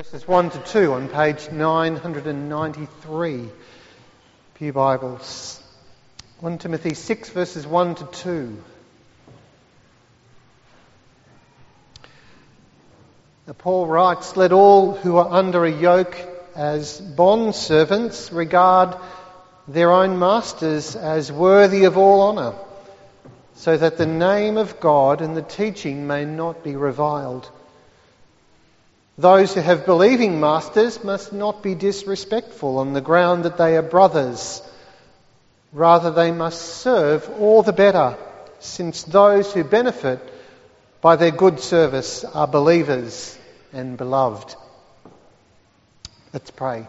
Verses 1 to 2 on page 993, Pew Bibles. 1 Timothy 6 verses 1 to 2. Now Paul writes, "Let all who are under a yoke as bondservants regard their own masters as worthy of all honour, so that the name of God and the teaching may not be reviled. Those who have believing masters must not be disrespectful on the ground that they are brothers. Rather, they must serve all the better, since those who benefit by their good service are believers and beloved." Let's pray.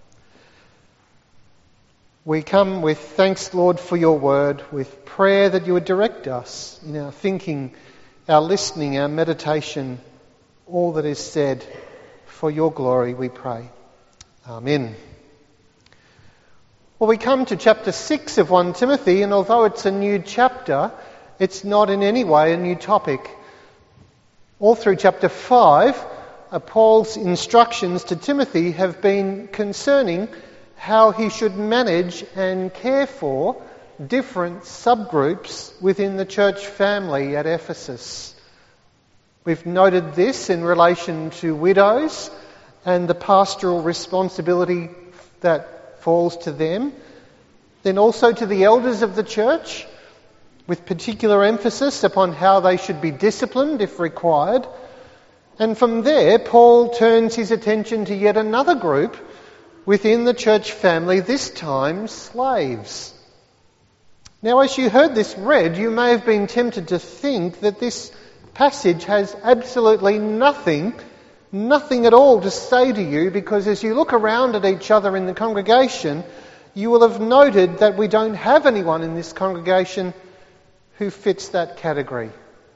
We come with thanks, Lord, for your word, with prayer that you would direct us in our thinking, our listening, our meditation, all that is said. For your glory we pray. Amen. Well, we come to chapter 6 of 1 Timothy, and although it's a new chapter, it's not in any way a new topic. All through chapter 5, Paul's instructions to Timothy have been concerning how he should manage and care for different subgroups within the church family at Ephesus. We've noted this in relation to widows and the pastoral responsibility that falls to them. Then also to the elders of the church, with particular emphasis upon how they should be disciplined if required. And from there, Paul turns his attention to yet another group within the church family, this time slaves. Now, as you heard this read, you may have been tempted to think that this passage has absolutely nothing at all to say to you, because as you look around at each other in the congregation, you will have noted that we don't have anyone in this congregation who fits that category.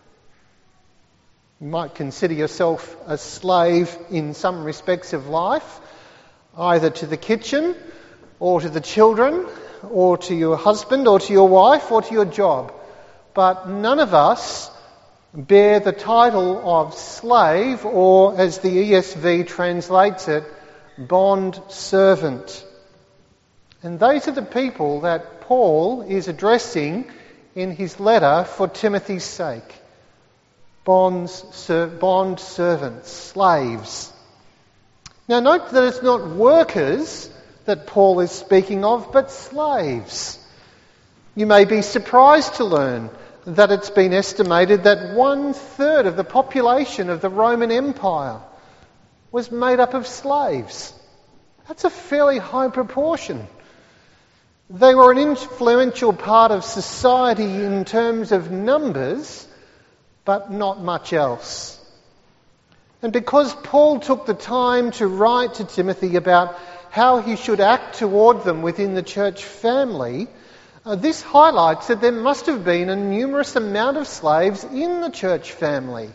You might consider yourself a slave in some respects of life, either to the kitchen or to the children or to your husband or to your wife or to your job. But none of us bear the title of slave, or as the ESV translates it, bond servant. And those are the people that Paul is addressing in his letter for Timothy's sake. Bond servants, slaves. Now note that it's not workers that Paul is speaking of, but slaves. You may be surprised to learn that it's been estimated that 1/3 of the population of the Roman Empire was made up of slaves. That's a fairly high proportion. They were an influential part of society in terms of numbers, but not much else. And because Paul took the time to write to Timothy about how he should act toward them within the church family, this highlights that there must have been a numerous amount of slaves in the church family.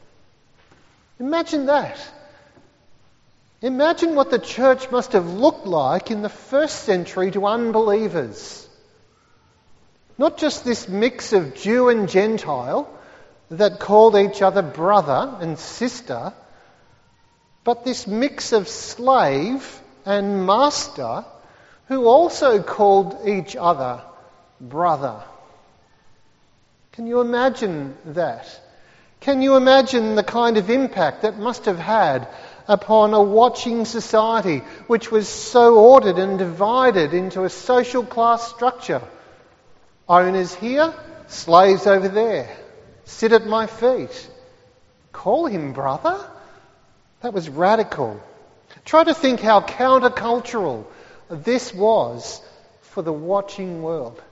Imagine that. Imagine what the church must have looked like in the first century to unbelievers. Not just this mix of Jew and Gentile that called each other brother and sister, but this mix of slave and master who also called each other brother. Can you imagine that? Can you imagine the kind of impact that must have had upon a watching society which was so ordered and divided into a social class structure? Owners here, slaves over there. Sit at my feet. Call him brother? That was radical. Try to think how countercultural this was for the watching world.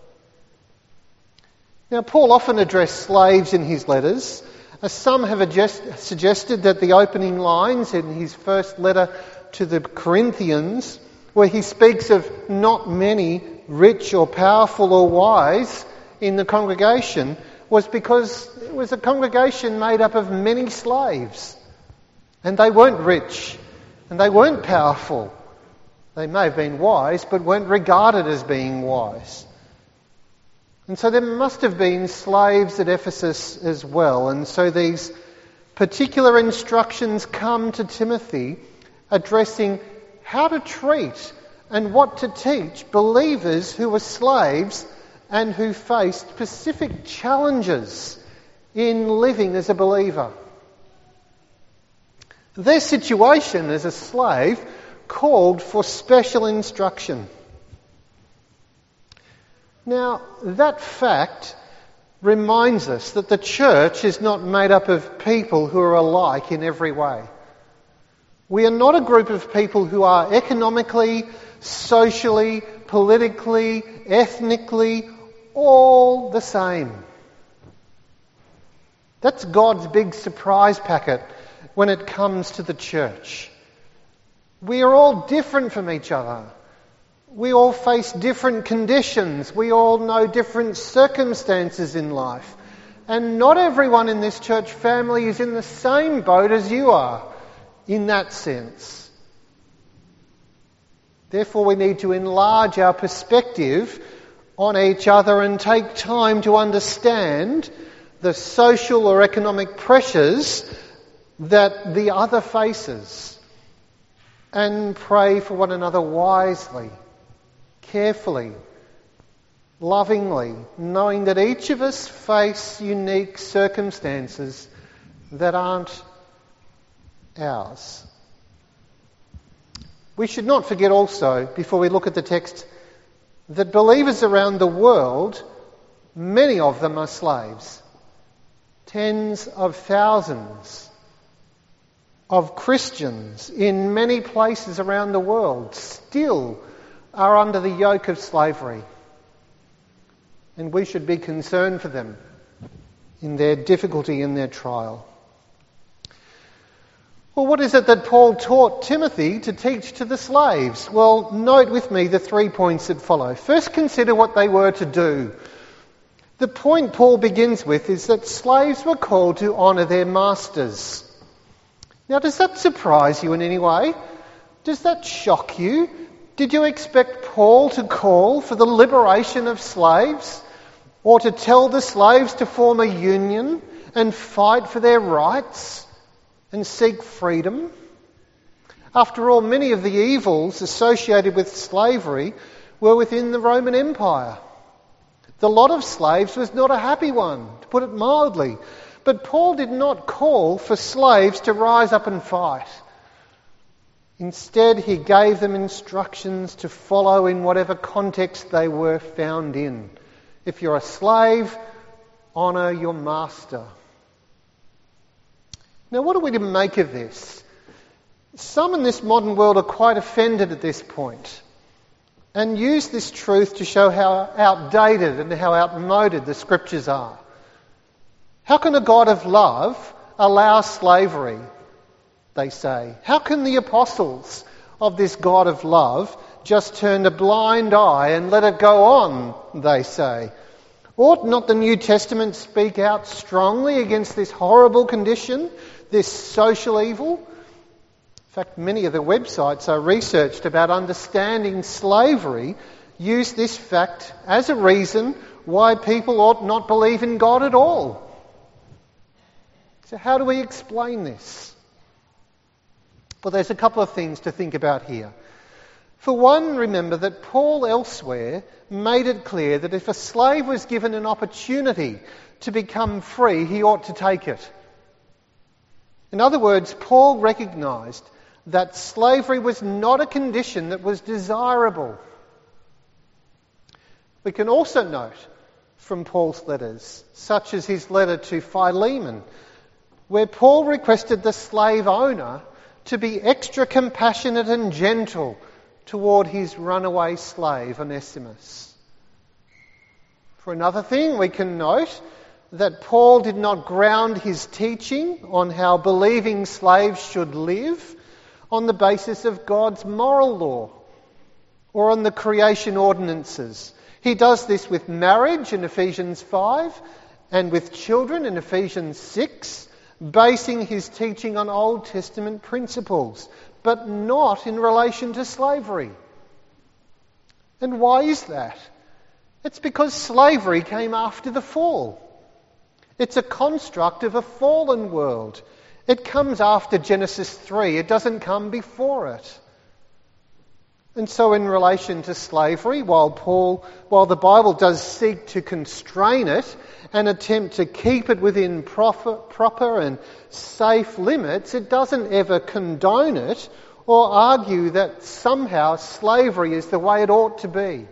Now, Paul often addressed slaves in his letters. Some have suggested that the opening lines in his first letter to the Corinthians, where he speaks of not many rich or powerful or wise in the congregation, was because it was a congregation made up of many slaves. And they weren't rich, and they weren't powerful. They may have been wise, but weren't regarded as being wise. And so there must have been slaves at Ephesus as well. And so these particular instructions come to Timothy addressing how to treat and what to teach believers who were slaves and who faced specific challenges in living as a believer. Their situation as a slave called for special instruction. Now, that fact reminds us that the church is not made up of people who are alike in every way. We are not a group of people who are economically, socially, politically, ethnically, all the same. That's God's big surprise packet when it comes to the church. We are all different from each other. We all face different conditions. We all know different circumstances in life. And not everyone in this church family is in the same boat as you are, in that sense. Therefore, we need to enlarge our perspective on each other and take time to understand the social or economic pressures that the other faces, and pray for one another wisely, carefully, lovingly, knowing that each of us face unique circumstances that aren't ours. We should not forget also, before we look at the text, that believers around the world, many of them are slaves. Tens of thousands of Christians in many places around the world still are under the yoke of slavery. And we should be concerned for them in their difficulty, in their trial. Well, what is it that Paul taught Timothy to teach to the slaves? Well, note with me the 3 points that follow. First, consider what they were to do. The point Paul begins with is that slaves were called to honour their masters. Now, does that surprise you in any way? Does that shock you? Did you expect Paul to call for the liberation of slaves? Or to tell the slaves to form a union and fight for their rights and seek freedom? After all, many of the evils associated with slavery were within the Roman Empire. The lot of slaves was not a happy one, to put it mildly. But Paul did not call for slaves to rise up and fight. Instead, he gave them instructions to follow in whatever context they were found in. If you're a slave, honour your master. Now, what are we to make of this? Some in this modern world are quite offended at this point and use this truth to show how outdated and how outmoded the scriptures are. How can a God of love allow slavery, they say? How can the apostles of this God of love just turn a blind eye and let it go on, they say? Ought not the New Testament speak out strongly against this horrible condition, this social evil? In fact, many of the websites I researched about understanding slavery use this fact as a reason why people ought not believe in God at all. So how do we explain this? Well, there's a couple of things to think about here. For one, remember that Paul elsewhere made it clear that if a slave was given an opportunity to become free, he ought to take it. In other words, Paul recognised that slavery was not a condition that was desirable. We can also note from Paul's letters, such as his letter to Philemon, where Paul requested the slave owner to be extra compassionate and gentle toward his runaway slave, Onesimus. For another thing, we can note that Paul did not ground his teaching on how believing slaves should live on the basis of God's moral law or on the creation ordinances. He does this with marriage in Ephesians 5 and with children in Ephesians 6, basing his teaching on Old Testament principles, but not in relation to slavery. And why is that? It's because slavery came after the fall. It's a construct of a fallen world. It comes after Genesis 3. It doesn't come before it. And so in relation to slavery, while the Bible does seek to constrain it and attempt to keep it within proper and safe limits, it doesn't ever condone it or argue that somehow slavery is the way it ought to be.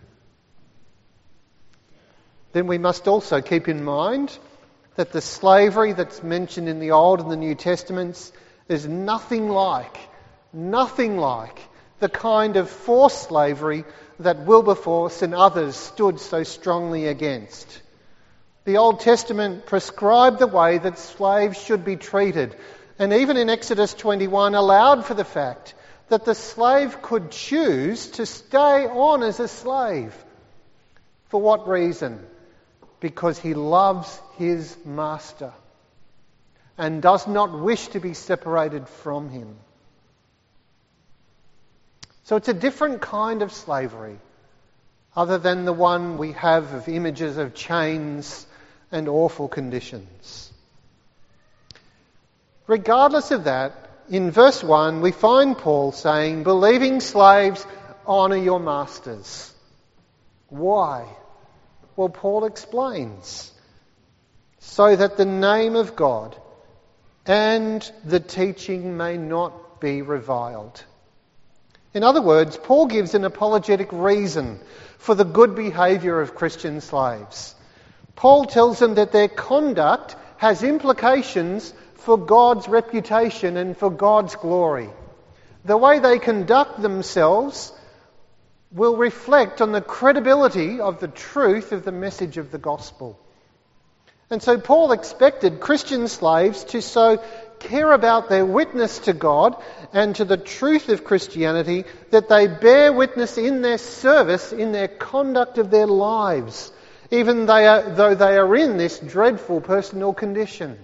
Then we must also keep in mind that the slavery that's mentioned in the Old and the New Testaments is nothing like the kind of forced slavery that Wilberforce and others stood so strongly against. The Old Testament prescribed the way that slaves should be treated, and even in Exodus 21 allowed for the fact that the slave could choose to stay on as a slave. For what reason? Because he loves his master and does not wish to be separated from him. So it's a different kind of slavery, other than the one we have of images of chains and awful conditions. Regardless of that, in verse 1 we find Paul saying, "Believing slaves, honour your masters." Why? Well, Paul explains, so that the name of God and the teaching may not be reviled. In other words, Paul gives an apologetic reason for the good behaviour of Christian slaves. Paul tells them that their conduct has implications for God's reputation and for God's glory. The way they conduct themselves will reflect on the credibility of the truth of the message of the gospel. And so Paul expected Christian slaves to so care about their witness to God and to the truth of Christianity that they bear witness in their service, in their conduct of their lives, even though they are in this dreadful personal condition.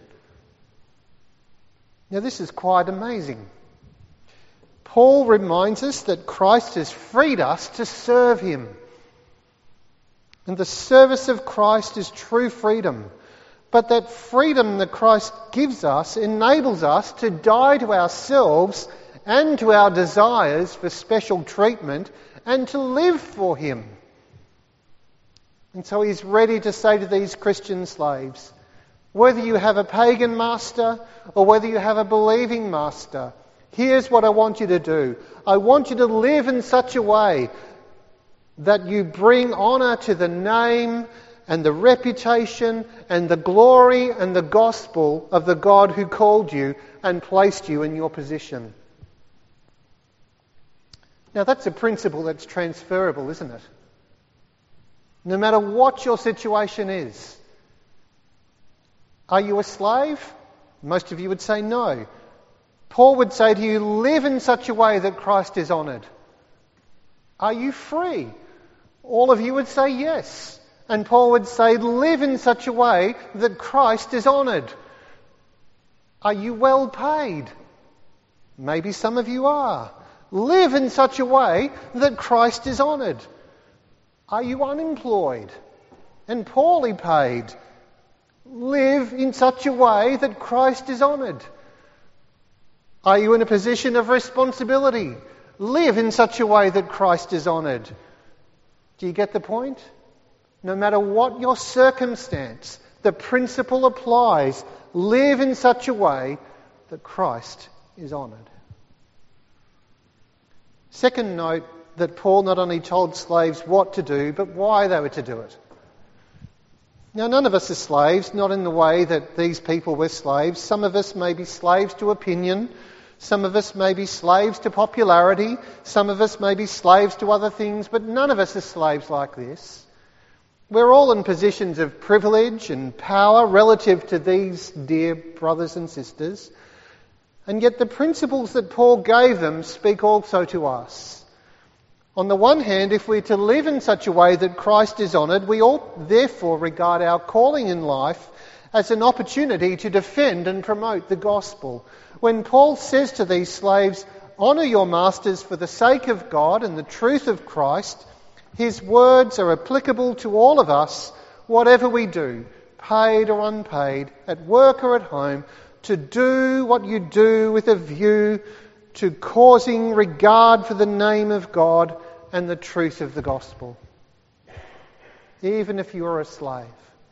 Now this is quite amazing. Paul reminds us that Christ has freed us to serve him. And the service of Christ is true freedom. But that freedom that Christ gives us enables us to die to ourselves and to our desires for special treatment and to live for him. And so he's ready to say to these Christian slaves, whether you have a pagan master or whether you have a believing master, here's what I want you to do. I want you to live in such a way that you bring honour to the name and the reputation and the glory and the gospel of the God who called you and placed you in your position. Now that's a principle that's transferable, isn't it? No matter what your situation is. Are you a slave? Most of you would say no. Paul would say to you, live in such a way that Christ is honoured. Are you free? All of you would say yes. And Paul would say, live in such a way that Christ is honoured. Are you well paid? Maybe some of you are. Live in such a way that Christ is honoured. Are you unemployed and poorly paid? Live in such a way that Christ is honoured. Are you in a position of responsibility? Live in such a way that Christ is honoured. Do you get the point? No matter what your circumstance, the principle applies. Live in such a way that Christ is honoured. Second note that Paul not only told slaves what to do, but why they were to do it. Now, none of us are slaves, not in the way that these people were slaves. Some of us may be slaves to opinion. Some of us may be slaves to popularity. Some of us may be slaves to other things, but none of us are slaves like this. We're all in positions of privilege and power relative to these dear brothers and sisters. And yet the principles that Paul gave them speak also to us. On the one hand, if we're to live in such a way that Christ is honoured, we ought therefore regard our calling in life as an opportunity to defend and promote the gospel. When Paul says to these slaves, honour your masters for the sake of God and the truth of Christ, his words are applicable to all of us, whatever we do, paid or unpaid, at work or at home, to do what you do with a view to causing regard for the name of God and the truth of the gospel, even if you are a slave.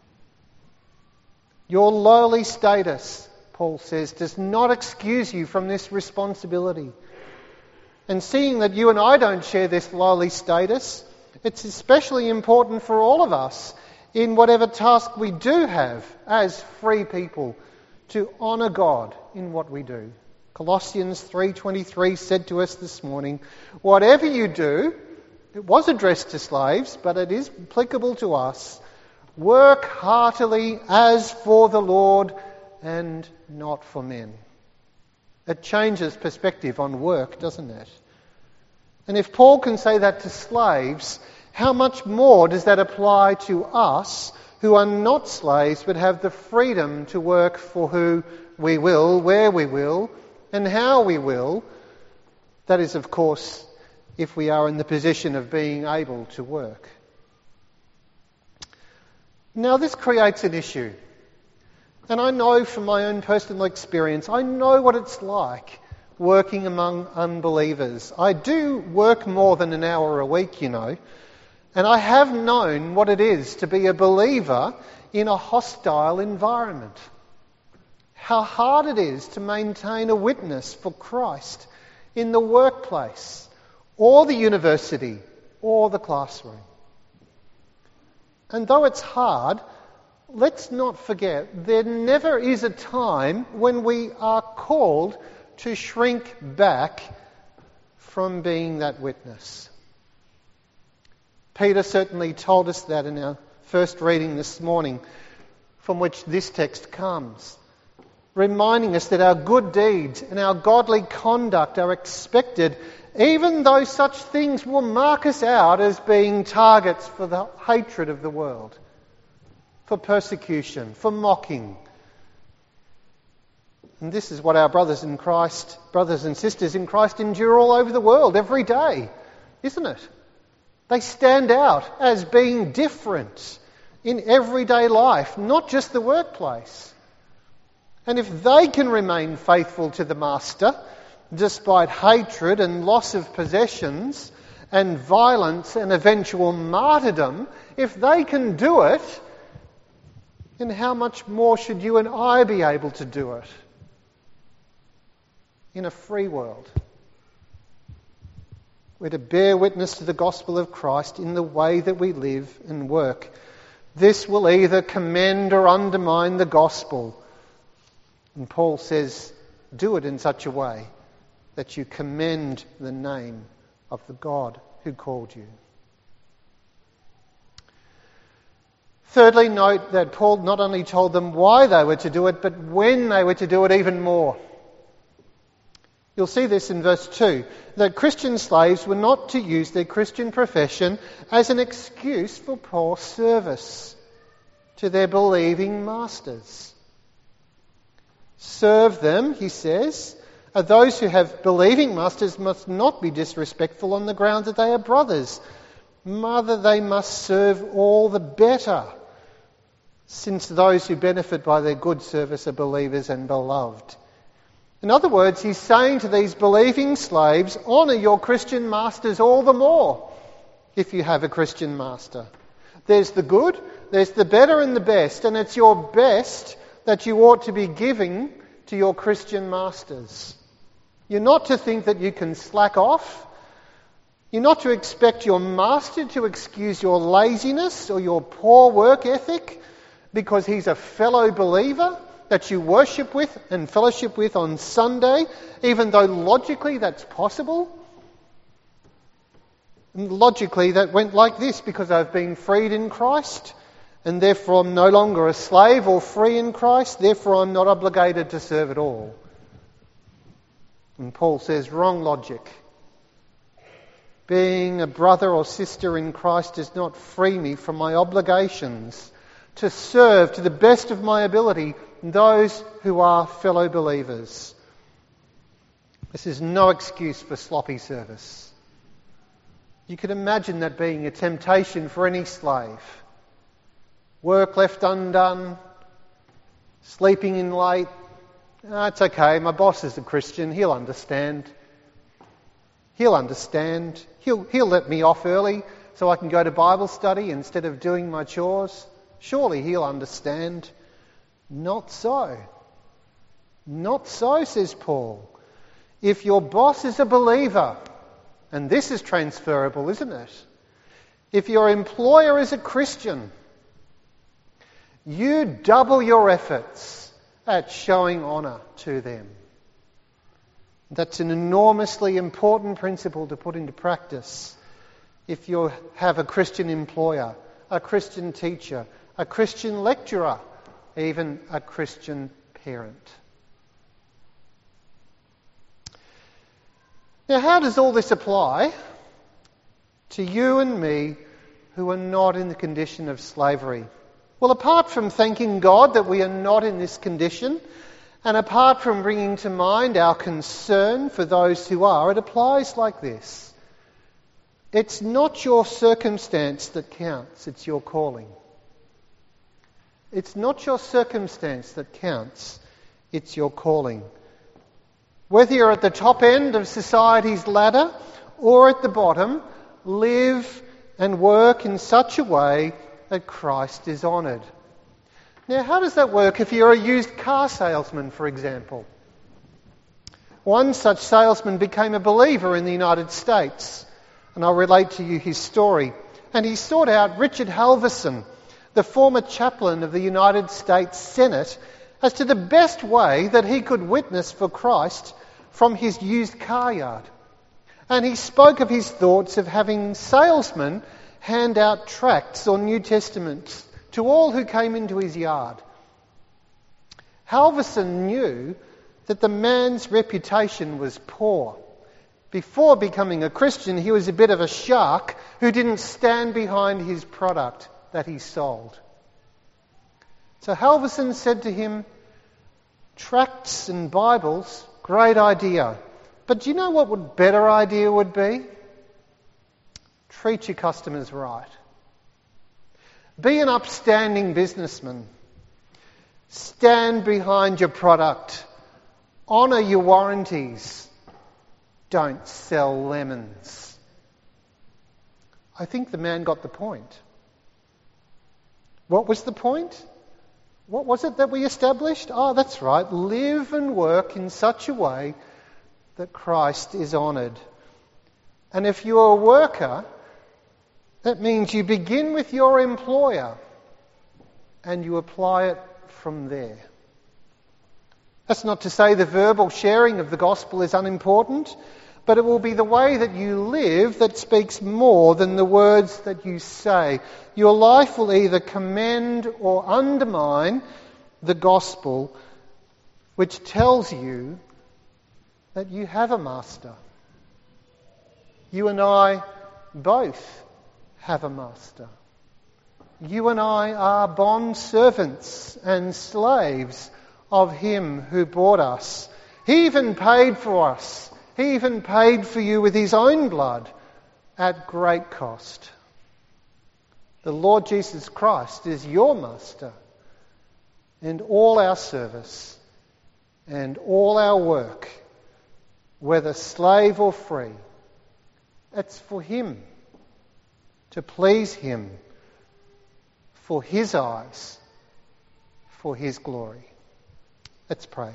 Your lowly status, Paul says, does not excuse you from this responsibility. And seeing that you and I don't share this lowly status, it's especially important for all of us in whatever task we do have as free people to honour God in what we do. Colossians 3:23 said to us this morning, whatever you do, it was addressed to slaves, but it is applicable to us, work heartily as for the Lord and not for men. It changes perspective on work, doesn't it? And if Paul can say that to slaves, how much more does that apply to us who are not slaves but have the freedom to work for who we will, where we will, and how we will? That is, of course, if we are in the position of being able to work. Now, this creates an issue. And I know from my own personal experience, I know what it's like working among unbelievers. I do work more than an hour a week, and I have known what it is to be a believer in a hostile environment. How hard it is to maintain a witness for Christ in the workplace, or the university, or the classroom. And though it's hard, let's not forget there never is a time when we are called to shrink back from being that witness. Peter certainly told us that in our first reading this morning, from which this text comes, reminding us that our good deeds and our godly conduct are expected, even though such things will mark us out as being targets for the hatred of the world, for persecution, for mocking. And this is what our brothers and sisters in Christ endure all over the world every day, isn't it? They stand out as being different in everyday life, not just the workplace. And if they can remain faithful to the Master, despite hatred and loss of possessions and violence and eventual martyrdom, if they can do it, then how much more should you and I be able to do it in a free world? We're to bear witness to the gospel of Christ in the way that we live and work. This will either commend or undermine the gospel. And Paul says, do it in such a way that you commend the name of the God who called you. Thirdly, note that Paul not only told them why they were to do it, but when they were to do it even more. You'll see this in verse 2, that Christian slaves were not to use their Christian profession as an excuse for poor service to their believing masters. Serve them, he says. Those who have believing masters must not be disrespectful on the grounds that they are brothers. Rather, they must serve all the better, since those who benefit by their good service are believers and beloved. In other words, he's saying to these believing slaves, honour your Christian masters all the more if you have a Christian master. There's the good, there's the better and the best, and it's your best that you ought to be giving to your Christian masters. You're not to think that you can slack off. You're not to expect your master to excuse your laziness or your poor work ethic because he's a fellow believer that you worship with and fellowship with on Sunday, even though logically that's possible. And logically that went like this: because I've been freed in Christ, and therefore I'm no longer a slave or free in Christ, therefore I'm not obligated to serve at all. And Paul says, wrong logic. Being a brother or sister in Christ does not free me from my obligations to serve to the best of my ability those who are fellow believers. This is no excuse for sloppy service. You can imagine that being a temptation for any slave. Work left undone, sleeping in late, It's okay, my boss is a Christian, he'll understand. He'll understand. He'll let me off early so I can go to Bible study instead of doing my chores. Surely he'll understand. Not so. Not so, says Paul. If your boss is a believer, and this is transferable, isn't it? If your employer is a Christian, you double your efforts at showing honour to them. That's an enormously important principle to put into practice if you have a Christian employer, a Christian teacher, a Christian lecturer, even a Christian parent. Now, how does all this apply to you and me who are not in the condition of slavery? Well, apart from thanking God that we are not in this condition, and apart from bringing to mind our concern for those who are, it applies like this. It's not your circumstance that counts, it's your calling. It's not your circumstance that counts, it's your calling. Whether you're at the top end of society's ladder or at the bottom, live and work in such a way that Christ is honoured. Now, how does that work if you're a used car salesman, for example? One such salesman became a believer in the United States, and I'll relate to you his story. And he sought out Richard Halverson, the former chaplain of the United States Senate, as to the best way that he could witness for Christ from his used car yard. And he spoke of his thoughts of having salesmen hand out tracts or New Testaments to all who came into his yard. Halverson knew that the man's reputation was poor. Before becoming a Christian, he was a bit of a shark who didn't stand behind his product that he sold. So Halverson said to him, "Tracts and Bibles, great idea. But do you know what a better idea would be? Treat your customers right. Be an upstanding businessman. Stand behind your product. Honour your warranties. Don't sell lemons." I think the man got the point. What was the point? What was it that we established? Oh, that's right. Live and work in such a way that Christ is honoured. And if you're a worker, that means you begin with your employer and you apply it from there. That's not to say the verbal sharing of the gospel is unimportant, but it will be the way that you live that speaks more than the words that you say. Your life will either commend or undermine the gospel, which tells you that you have a master. You and I both have a master. You and I are bond servants and slaves of him who bought us. He even paid for us. He even paid for you with his own blood at great cost. The Lord Jesus Christ is your master, and all our service and all our work, whether slave or free, it's for him, to please him, for his eyes, for his glory. Let's pray.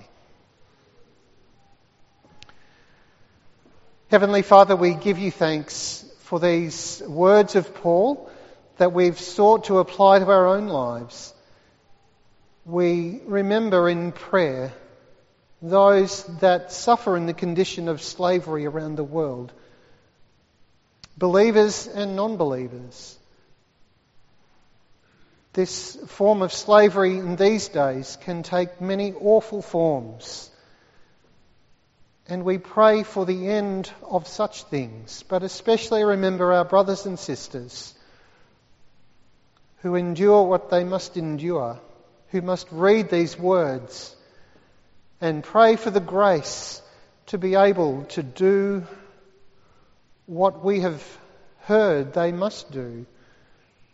Heavenly Father, we give you thanks for these words of Paul that we've sought to apply to our own lives. We remember in prayer those that suffer in the condition of slavery around the world, believers and non-believers. This form of slavery in these days can take many awful forms. And we pray for the end of such things, but especially remember our brothers and sisters who endure what they must endure, who must read these words and pray for the grace to be able to do what we have heard they must do,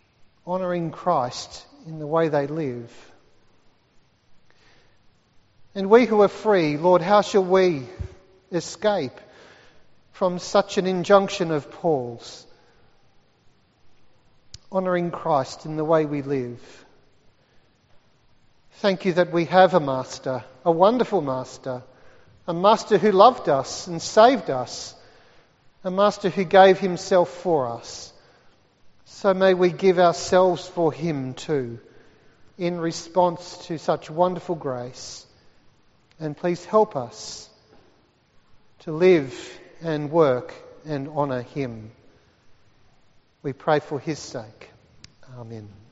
honouring Christ in the way they live. And we who are free, Lord, how shall we escape from such an injunction of Paul's? Honouring Christ in the way we live. Thank you that we have a master, a wonderful master, a master who loved us and saved us, a master who gave himself for us. So may we give ourselves for him too, in response to such wonderful grace. And please help us to live and work and honour him. We pray for his sake. Amen.